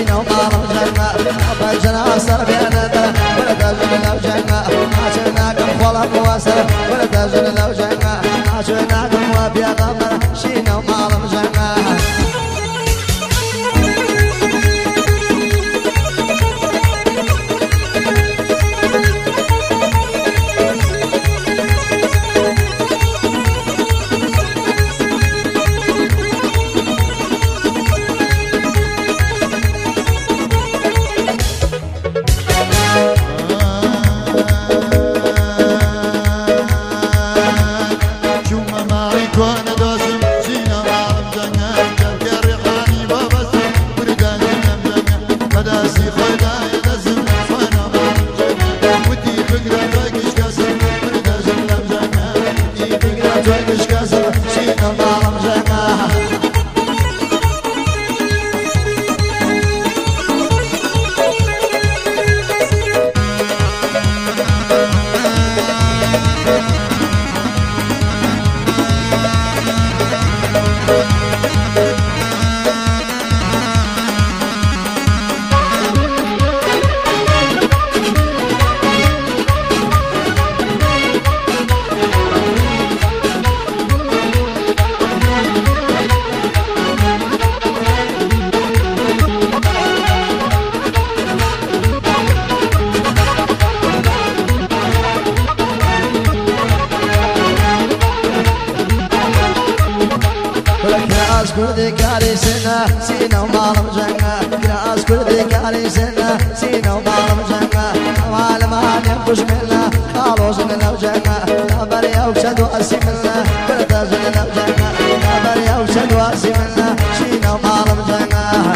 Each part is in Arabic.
سينا ومالم جنة بجنا صار بيانا ولا تجن لو جنة عشناكم خلا مواسر ولا تجن لو جنة عشناكم وبيغمر سينا ومالم جنة كل ذكاري سنة سينا ومالم جنة كلاس كل ذكاري سنة سينا ومالم جنة وعالم هاني انفش منا خالوز لو جنة نابريا وبشدو أسي منا كل تازن لو جنة نابريا وبشدو أسي منا سينا ومالم جنة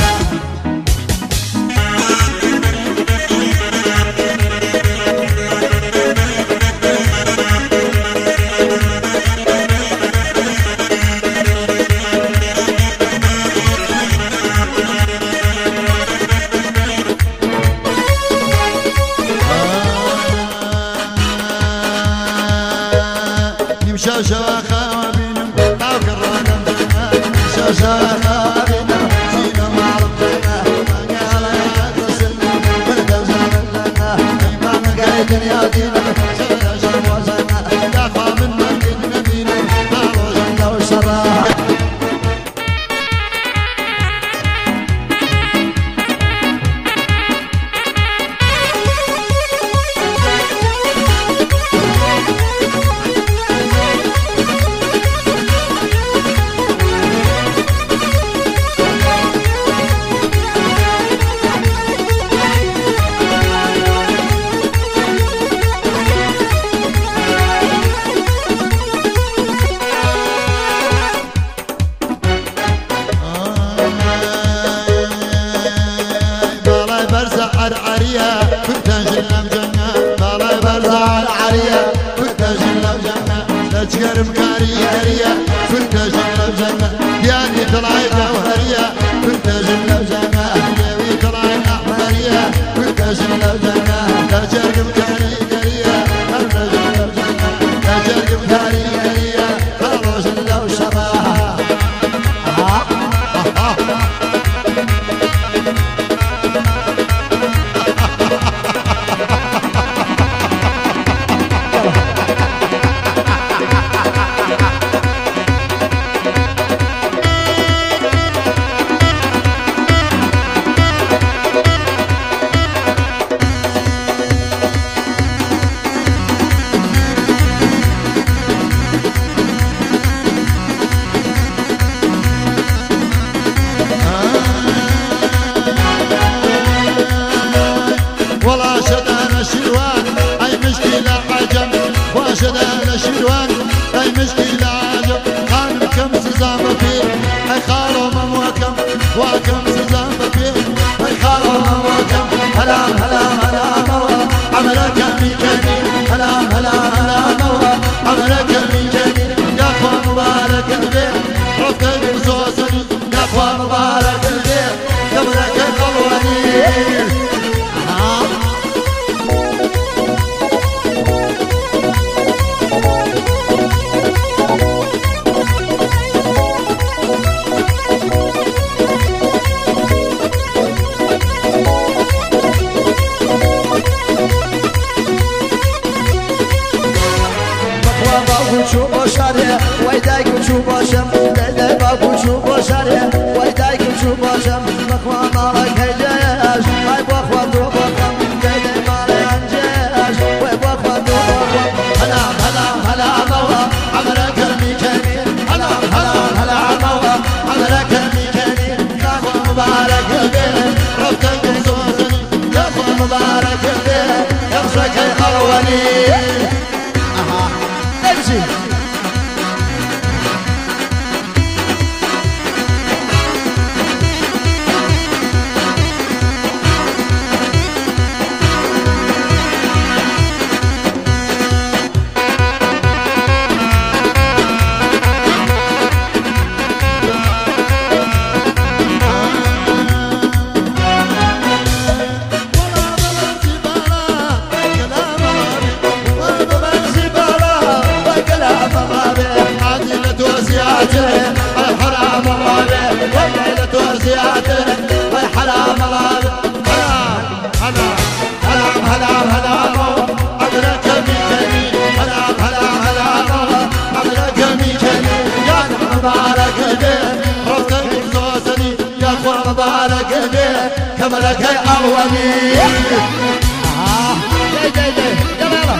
شاشا خوابينم طاو كرانم جنة شاشا خوابينم سينا معرم جنة قال يا تسلم من دوزان الجنة إمام قايد يا دينم شاشا وزنة دافع من مدين نبينم طالو جنة وشراح عريا كنت جنة جنة بالاي برزع العريا كنت جنة جنة تشكر مكاريا كنت جنة جنة يعني طلعت جوهريا كنت جنة جنة يوي طلعت أحمريا كنت جنة جنة تشكر مكاريا كنت جنة جنة تشكر مكاريا طلعوا جنة وشباب كملك أولي جاي جاي جاي يلا يلا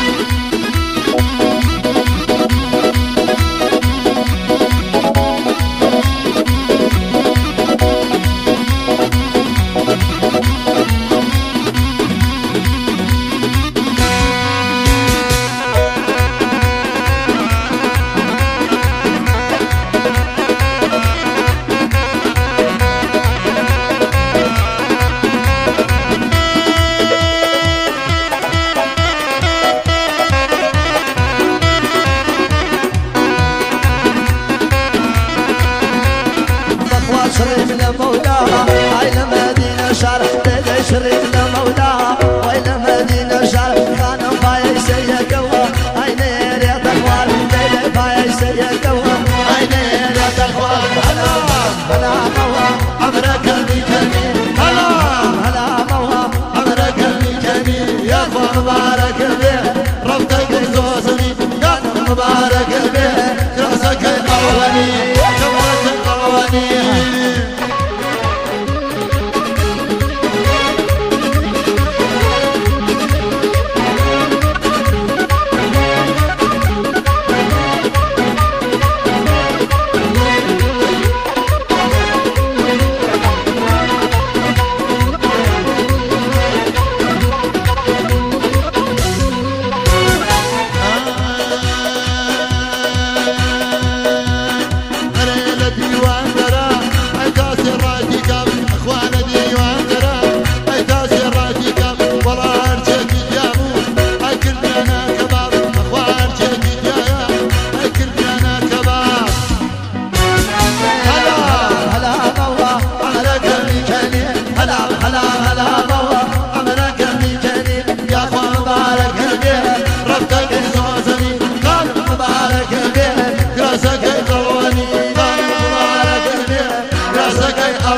شريف لمولاها وإلى مدينة شرح بدي شريف لمولاها وإلى مدينة شرح كان باي سيكوا عيني يا تخوان بدي باي سيكوا عيني يا تخوان هلا هلا موها عمرك الميكاني هلا هلا موها عمرك الميكاني يا اخوان مبارك به ربطك زوزني كان مبارك به راسك الاولي كبرك الاولي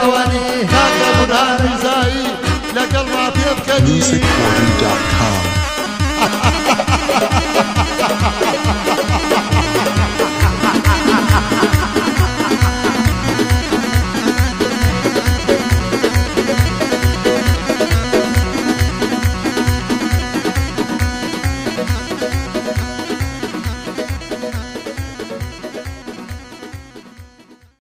musicquarry.com